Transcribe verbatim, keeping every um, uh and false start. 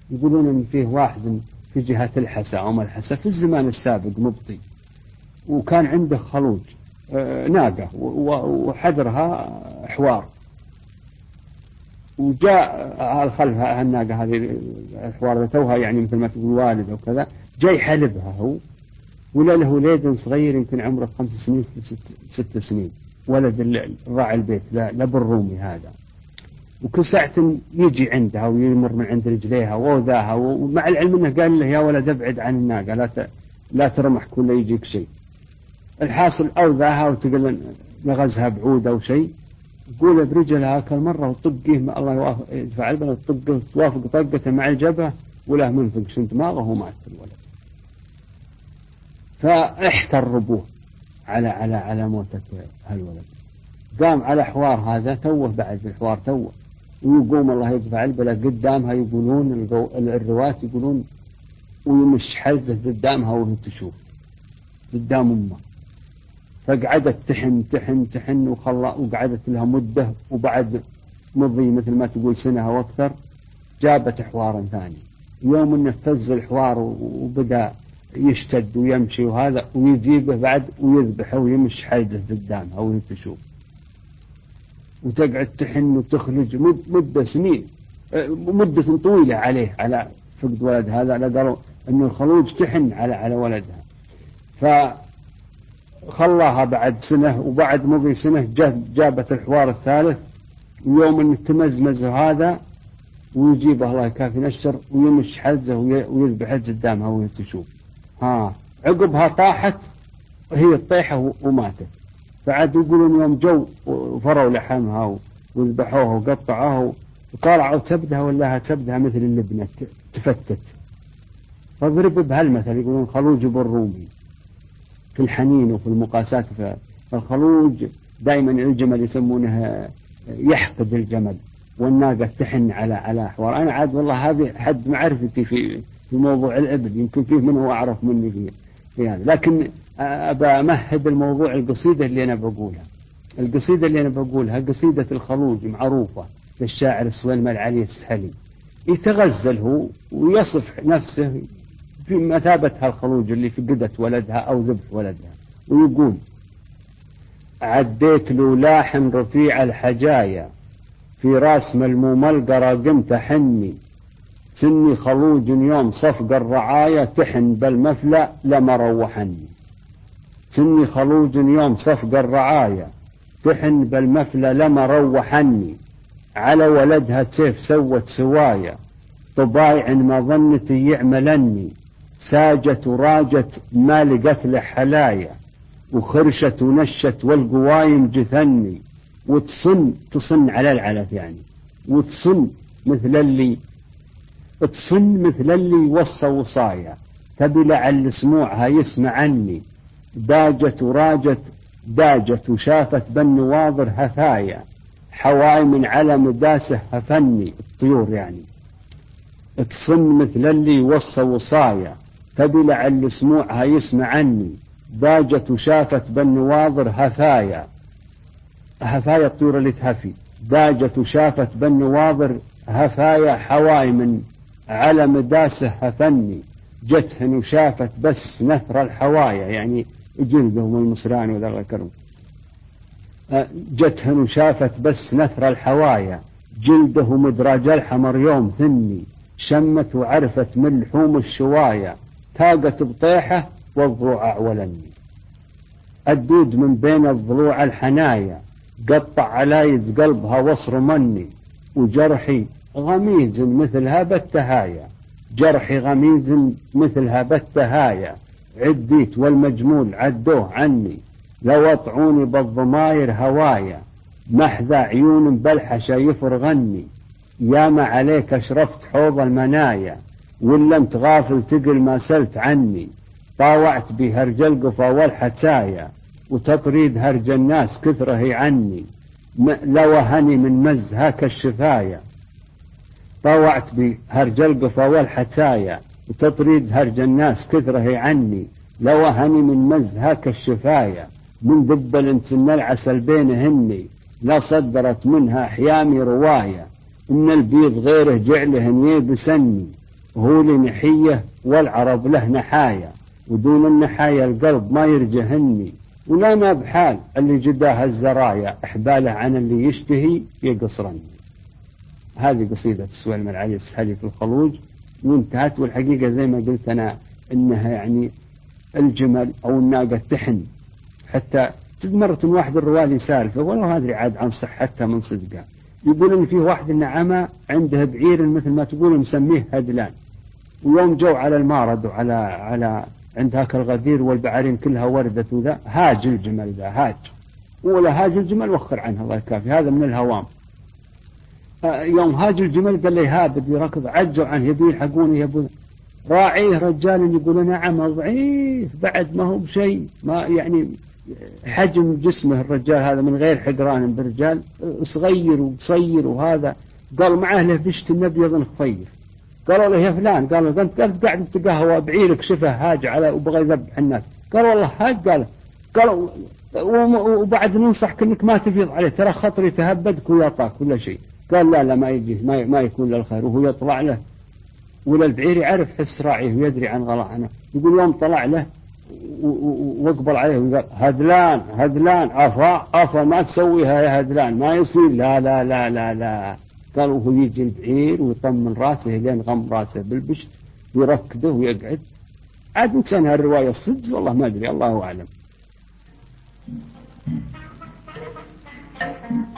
يقولون إن فيه واحد في جهة الحسا أو ملحسة في الزمان السابق مبطي، وكان عنده خلوج ناقة وحذرها حوار، وجاء الخلف هالناقة هذه الحوار توها يعني مثل ما تقول والد أو كذا، جاي حلبها هو، ولا له ولد صغير يمكن عمره خمس سنين ست, ست سنين، ولد الراعي البيت لاب الرومي هذا، وكل ساعة يجي عندها ويمر من عند رجليها ووذاها، ومع العلم انه قال له يا ولد ابعد عن الناقة لا لا ترمحك ولا يجيك شيء. الحاصل أوذاها وتقول نغزها بعود أو شيء، قول برجلها كل مرة وطقه الله يدفع البلد وطقه توافق طقته مع الجبهة ولا منفق شن دماغه ومات الولد. فاحتر أبوه على على على موتة هالولد، قام على حوار هذا توه بعد الحوار توه، ويقوم الله يدفع البلد قدامها، يقولون الرواة يقولون ويمش حزه قدامها وهي تشوف قدام أمه، فقعدت تحن تحن تحن وخلا وقعدت لها مدة، وبعد مضي مثل ما تقول سنة واكثر جابت حوار ثاني، يوم انه فز الحوار وبدأ يشتد ويمشي وهذا، ويجيبه بعد ويذبحه ويمش حيزه قدامها وهي تشوف، وتقعد تحن وتخرج مدة سنين، مدة طويلة عليه على فقد ولد هذا، على قالوا انه الخلوج تحن على على ولدها. ف خلاها بعد سنة، وبعد مضي سنة جابت الحوار الثالث، ويوم ان تمزمز هذا ويجيبه الله يكافي نشر ويمش حزه ويذبح قدامها وهي تشوف. ها عقبها طاحت هي الطيحة وماتت. بعد يقولون يوم جو وفروا لحمها وذبحوها وقطعوها وطالعوا تبدها ولا تبدها مثل اللبنة تفتت. فاضرب بهالمثل يقولون خلوج بالرومي في الحنين وفي المقاسات. فالخلوج دائما الجمل يسمونه يحقد الجمل، والناقة تحن على على حوار. أنا عاد والله هذه حد معرفتي في في موضوع الإبل، يمكن فيه من هو أعرف مني فيه في هذا، لكن أبى أمهد الموضوع. القصيدة اللي أنا بقولها القصيدة اللي أنا بقولها قصيدة الخلوج معروفة للشاعر سويلم العلي السهلي، يتغزل هو ويصف نفسه في مثابة هالخلوج اللي فقدت ولدها أو ذبح ولدها، ويقول عديت لولاح رفيع الحجايا في راس ملموم القرى قمت حني، سني خلوج يوم صفق الرعايا تحن بالمفلى لما روحني، سني خلوج يوم صفق الرعايا تحن بالمفلى لما روحني، على ولدها سيف سوت سوايا طبايع ما ظنتي يعملني، ساجت وراجت ما لقت له حلايا وخرشت ونشت والقوايم جثني، وتصن تصن على العلف يعني، وتصن مثل اللي تصن مثل اللي وصى وصايا تبي لعل سموعها يسمع عني، داجت وراجت داجت وشافت بالنواظر هفايا حواي من على مداسه هفني، الطيور يعني. تصن مثل اللي وصى وصايا تبي لعل سموعها يسمع عني، داجت وشافت بالنواظر هفايا هفايا الطيور اللي تهفي، داجت وشافت بالنواظر هفايا حواي من على مداسه هفني، جتهن وشافت بس نثر الحوايا يعني جلدهم المصران وذا الكرم، جتهن وشافت بس نثر الحوايا جلده مدراج الحمر يوم ثني، شمت وعرفت من لحوم الشوايا تاقت بطيحة والضلوع أعولني، الدود من بين الضلوع الحنايا قطع علايد قلبها وصر مني، وجرحي غميز مثلها بالتهايا جرحي غميز مثلها بالتهايا، عديت والمجمول عدوه عني لو اطعوني بالضماير هوايا، محذا عيون بلحشة يفرغني، يا ما عليك اشرفت حوض المنايا ولا انت غافل تقل ما سلت عني، طاوعت بهرج القفا والحتايا وتطريد هرج الناس كثره عني، لوهني من مز هاك الشفايا، طاوعت بهرج القفا والحتايا وتطريد هرج الناس كثره عني، لوهني من مز هاك الشفايا، من ذبل سن العسل بينهني لا صدرت منها حيامي رواية، إن البيض غيره جعله يبسني، هو لنحية والعرب له نحايا، ودون النحايا القلب ما يرجهني، ولا ما بحال اللي جداها الزرايا احباله عن اللي يشتهي يقصرني. هذه قصيدة سويلم العلي السهلي في الخلوج وانتهت. والحقيقة زي ما قلت أنا إنها يعني الجمل أو الناقة تحن، حتى مرة واحد الروالي سالفة ولو هذا عاد عن صحتها من صدقها، يقول إن فيه واحد النعمة عنده بعير مثل ما تقول مسميه هدلان، ويوم جو على المارد وعلى على عند هاك الغدير والبعارين كلها وردت وذا، هاج الجمل ذا هاج، ولا هاج الجمل وخر عنها الله يكافي، هذا من الهوام. يوم هاج الجمل قال لي ها بدي ركض، عجوا عنه يبي يلحقوني يبون راعيه رجال يقول نعم ضعيف بعد ما هو بشيء، ما يعني حجم جسمه الرجال هذا من غير حقران برجال صغير وقصير وهذا. قال معاه له بشت النبيض خفير، قالوا له يا فلان، قالوا انت قلت قاعد تقهوى بعيرك شفه هاج على وبغى يذبح الناس، قال والله هاج، قال قالوا وبعد ننصحك انك ما تفيض عليه ترى خطري تهبدك ويعطاك كل شيء. قال لا لا ما يجي ما, ما يكون للخير، وهو يطلع له ولا البعير يعرف حس راعيه ويدري عن غلعنه. يقول يوم طلع له واقبل عليه وقال هدلان هدلان افا افا ما تسويها يا هدلان ما يصير، لا لا لا لا لا. قال وهو يجي البعير ويطمن راسه لين غم راسه بالبشت ويركده ويقعد. عاد انسان هالروايه الصدق والله ما ادري، الله اعلم.